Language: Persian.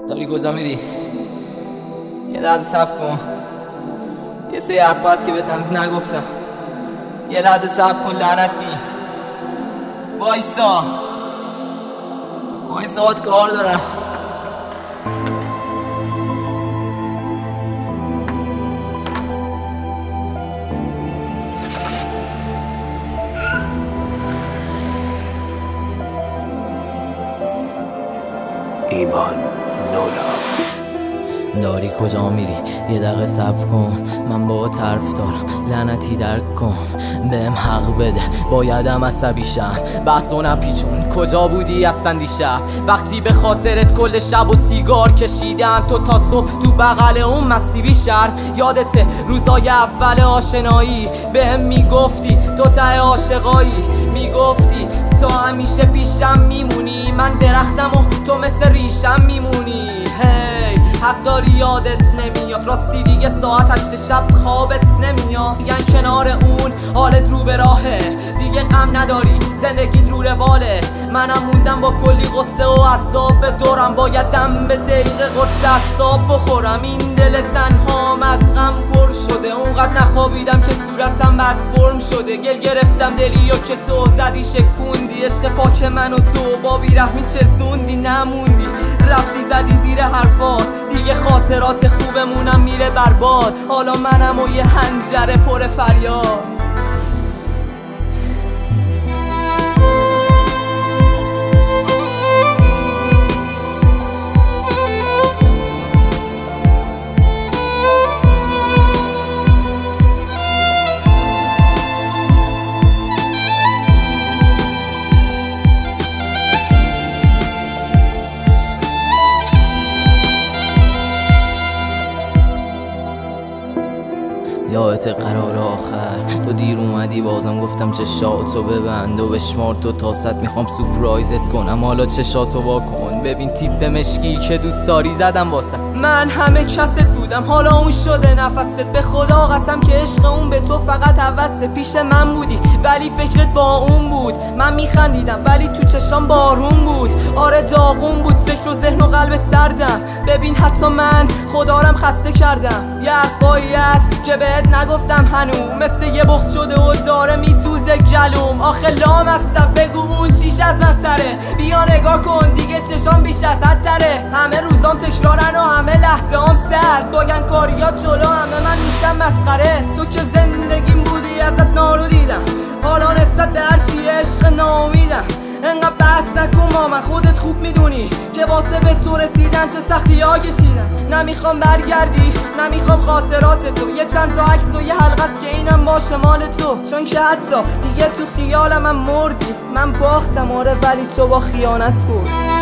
داری کجا میری؟ یه لحظه صبر کن. یه سری حرف هست که بهت هنوز نگفتم. یه لحظه صبر کن لعنتی. وایسا باید کار دارم. ایمان نولاف. داری کجا میری؟ یه دقیقه صبر کن، من با طرف دارم، لعنتی درک کن، بهم حق بده، بایدم عصبی شم، بحث و نپیچون. کجا بودی اصلا دیشب وقتی به خاطرت کل شب و سیگار کشیدم تو تا صبح تو بغل اون مسیبی شهر؟ یادته روزای اول آشنایی بهم میگفتی تو ته عاشقایی، میگفتی تو همیشه پیشم میمونی، من درختم و تو مثل ریشم میمونی. هی حق داری یادت نمیاد، راستی دیگه ساعت 8 شب خوابت نمیاد. میگن کنار اون حالت رو به راهه، دیگه غم نداری زندگیت رو رواله. منم موندم با کلی غصه و عذاب به دورم، باید دم به دقیقه قرص اعصاب بخورم. این دل تنهام از غم پر شده، اونقدر نخوابیدم که صورتم بد فرم شده. گل گرفتم دلیو که تو زدی شکوندی، عشق پاک من و تو با بیرحمی چسوندی. نموندی رفتی زدی زیر حرفات، دیگه خاطرات خوبمونم میره برباد. حالا منم و یه حنجره پر فریاد. یادت قرار آخر تو دیر اومدی، بازم گفتم چشاتو ببند و بشمار تو تا 100 میخوام سورپرایزت کنم. حالا چشاتو واکن ببین تیپ مشکی که دوست داری زدم واسه من. همه کست بودم حالا اون شده نفست، به خدا قسم که عشق اون به تو فقط حوسه. پیش من بودی ولی فکرت با اون بود، من میخندیدم ولی تو چشام بارون بود. آره داغون بود فکر و ذهن و قلب سردم. ببین حتی من خدارم خسته کردم. یه حرفایی هست که بهت نگفتم هنوز، مثل یه بخت شده و داره میسوزه گلوم. آخه لام هستم بگو اون چیش از من سره، بیا نگاه کن دیگه چشام بیش از حد تره. همه روزام تکرارن و همه لحظه هم سرد، باگن کاریات جلو همه من میشم مسخره. تو که زندگیم بودی ازت نارو دیدم، حالا نسبت به هرچی عشق ناامیدم. انقدر بحث نکن با من، خودت خوب میدونی که واسه به تو رسیدن چه سختی ها کشیدم. نمیخوام برگردی نمیخوام خاطرات تو، یه چند تا عکس و یه حلقه است که اینم باشه مال تو. چون که حتی دیگه تو خیالم هم مردی، من باختم آره ولی تو با خیانت بود.